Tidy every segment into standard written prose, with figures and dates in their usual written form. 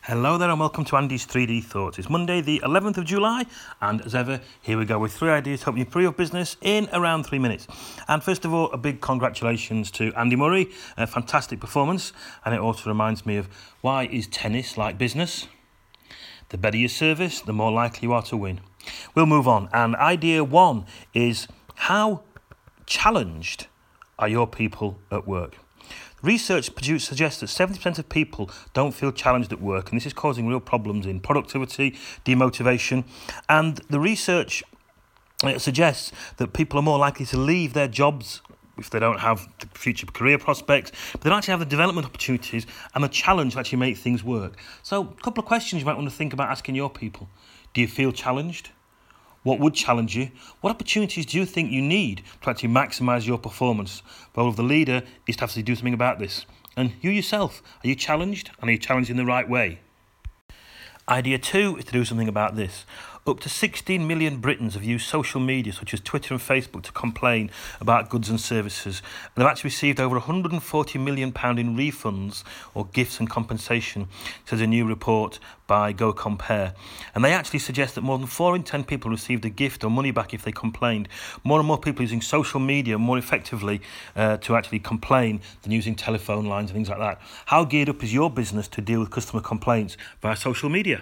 Hello there and welcome to Andy's 3D Thoughts. It's Monday the 11th of July and as ever, here we go with 3 ideas to help you improve your business in around 3 minutes. And first of all, a big congratulations to Andy Murray, a fantastic performance, and it also reminds me of why is tennis like business? The better your service, the more likely you are to win. We'll move on, and idea 1 is how challenged are your people at work? Research suggests that 70% of people don't feel challenged at work, and this is causing real problems in productivity, demotivation, and the research suggests that people are more likely to leave their jobs if they don't have the future career prospects, but they don't actually have the development opportunities and the challenge to actually make things work. So a couple of questions you might want to think about asking your people. Do you feel challenged? What would challenge you? What opportunities do you think you need to actually maximise your performance? The role of the leader is to have to do something about this. And you yourself, are you challenged? And are you challenged in the right way? Idea 2 is to do something about this. Up to 16 million Britons have used social media such as Twitter and Facebook to complain about goods and services. And they've actually received over £140 million in refunds or gifts and compensation, says a new report by Go Compare. And they actually suggest that more than 4 in 10 people received a gift or money back if they complained. More and more people using social media more effectively to actually complain than using telephone lines and things like that. How geared up is your business to deal with customer complaints via social media?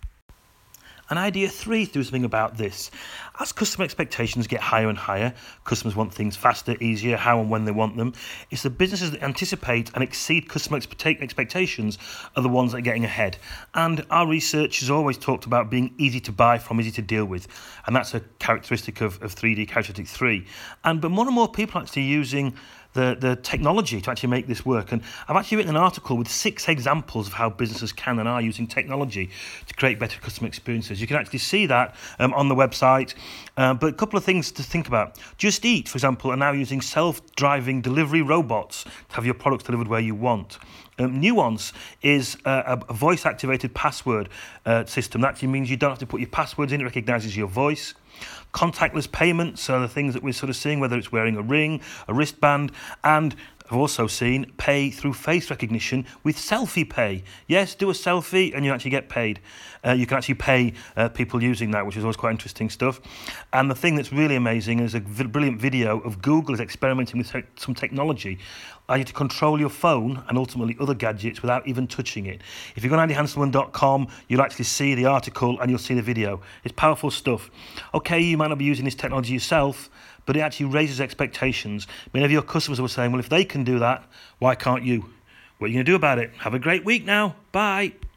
And idea 3 is to do something about this. As customer expectations get higher and higher, customers want things faster, easier, how and when they want them. It's the businesses that anticipate and exceed customer expectations are the ones that are getting ahead. And our research has always talked about being easy to buy from, easy to deal with. And that's a characteristic of 3D, characteristic 3. But more and more people are actually using the technology to actually make this work. And I've actually written an article with 6 examples of how businesses can and are using technology to create better customer experiences. You can actually see that on the website. But a couple of things to think about. Just Eat, for example, are now using self-driving delivery robots to have your products delivered where you want. Nuance is a voice-activated password system. That actually means you don't have to put your passwords in, it recognises your voice. Contactless payments are the things that we're sort of seeing, whether it's wearing a ring, a wristband, and I've also seen pay through face recognition with selfie pay. Yes, do a selfie and you actually get paid. You can actually pay people using that, which is always quite interesting stuff. And the thing that's really amazing is a brilliant video of Google is experimenting with some technology. Allow you to control your phone and ultimately other gadgets without even touching it. If you go on andyhanselman.com, you'll actually see the article and you'll see the video. It's powerful stuff. Okay, you might not be using this technology yourself, but it actually raises expectations. Many of your customers were saying, well, if they can do that, why can't you? What are you going to do about it? Have a great week now. Bye.